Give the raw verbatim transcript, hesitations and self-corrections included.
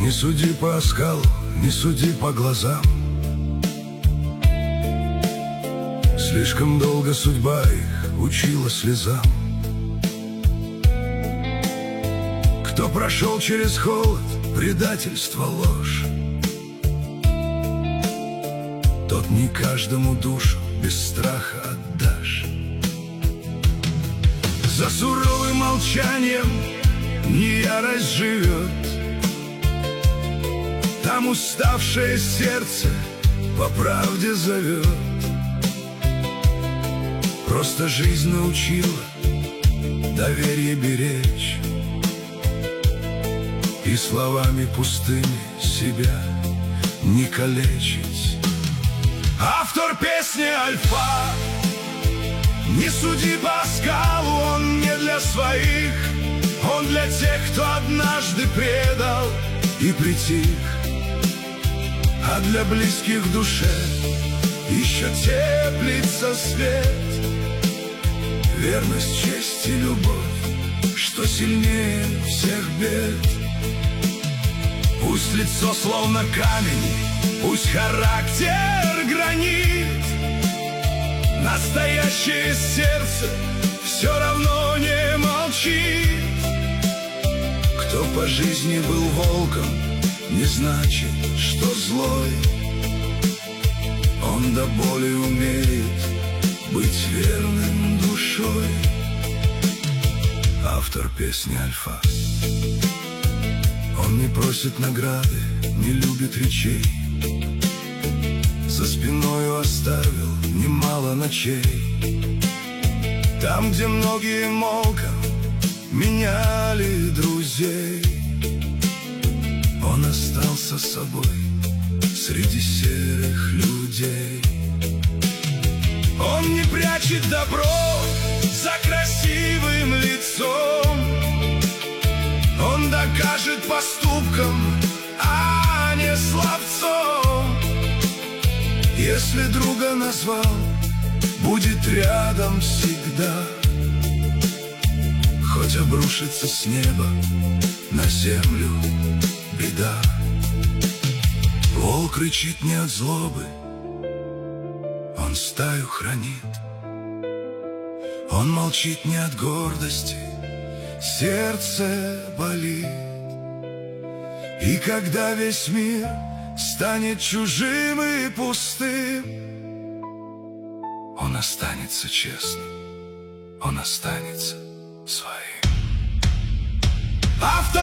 Не суди по оскалу, не суди по глазам. Слишком долго судьба их учила слезам. Кто прошел через холод, предательство, ложь, тот не каждому душу без страха отдашь. За суровым молчанием не ярость живет, там уставшее сердце по правде зовет. Просто жизнь научила доверие беречь и словами пустыми себя не калечить. Автор песни Альфа, не суди по оскалу, он не для своих, он для тех, кто однажды предал и притих. А для близких в душе еще теплится свет, верность, честь и любовь, что сильнее всех бед. Пусть лицо словно камень, пусть характер гранит, настоящее сердце все равно не молчит. Кто по жизни был волком, не значит, что злой. Он до боли умеет быть верным душой. Автор песни Альфа. Он не просит награды, не любит речей, за спиною оставил немало ночей. Там, где многие молком меняли друзей, он остался собой среди серых людей. Он не прячет добро за красивым лицом, он докажет поступком, а не словцом. Если друга назвал, будет рядом всегда, хоть обрушится с неба на землю беда. Волк рычит не от злобы, он стаю хранит. Он молчит не от гордости, сердце болит. И когда весь мир станет чужим и пустым, он останется честным, он останется своим. Автор